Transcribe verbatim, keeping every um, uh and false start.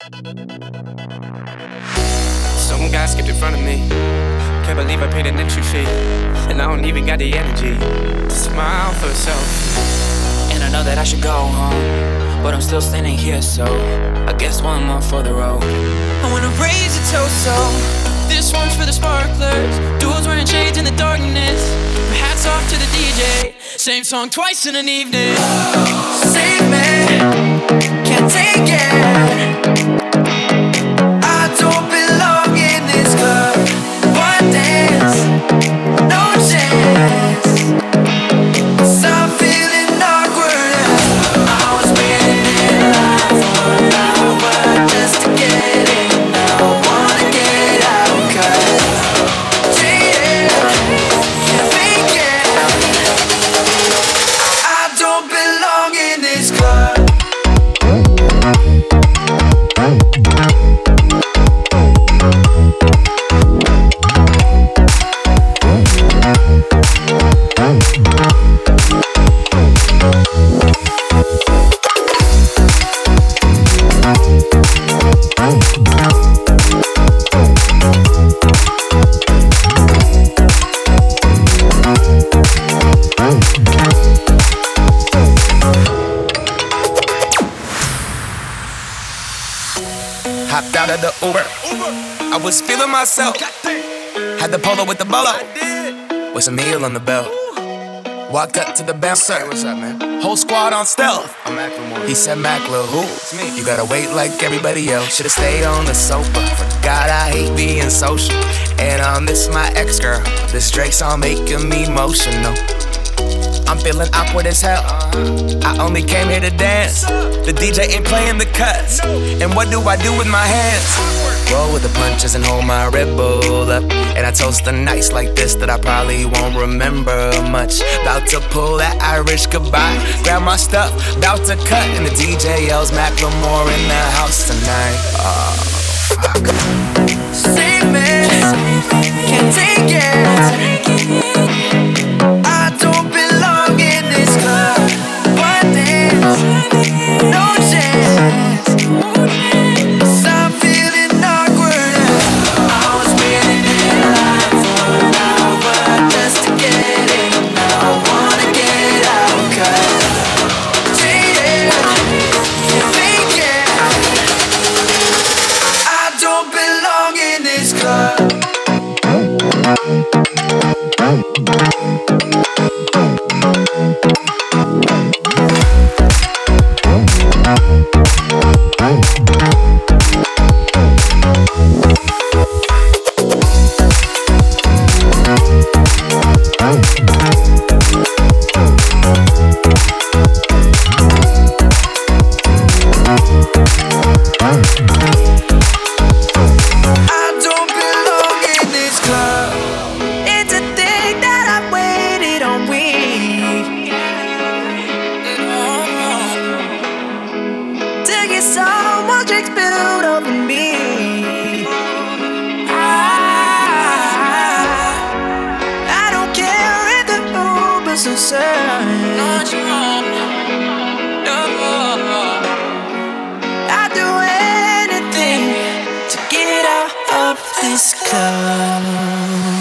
Some guy skipped in front of me. Can't believe I paid an entry fee, and I don't even got the energy to smile for herself. And I know that I should go home, but I'm still standing here, so I guess one more for the road. I wanna raise a toast, so this one's for the sparklers, dudes wearing shades in the darkness. Hats off to the D J, same song twice in an evening. Save me, can't take it. I don't belong in this club. One dance, no chance. 'Cause I'm feeling awkward. I was waiting in line for an hour just to get in. Now I wanna get out 'cause cheating, can't fake it. I don't belong in this club. Hopped out of the Uber, I was feeling myself. Had the polo with the bolo, with some meal on the belt. Walked up to the bouncer, what's up, man? Whole squad on stealth. I'm Macklemore. He said, Macklemore, who? It's me. You gotta wait like everybody else. Should've stayed on the sofa. Forgot I hate being social. And I miss my ex-girl. This Drake song making me emotional. I'm feeling awkward as hell. I only came here to dance. The D J ain't playing the cuts. And what do I do with my hands? Roll with the punches and hold my Red Bull up. And I toast the nights like this that I probably won't remember much. About to pull that Irish goodbye. Grab my stuff, about to cut. And the D J yells Macklemore in the house tonight. Oh, fuck. Save me, can't take it. I don't belong in this club. One dance, no chance. 'Cause I'm feeling awkward. I was waiting in line for an hour just to get in. Now I wanna get out 'cause cheating, can't fake it. I don't belong in this club. I'd do anything to get out of this club.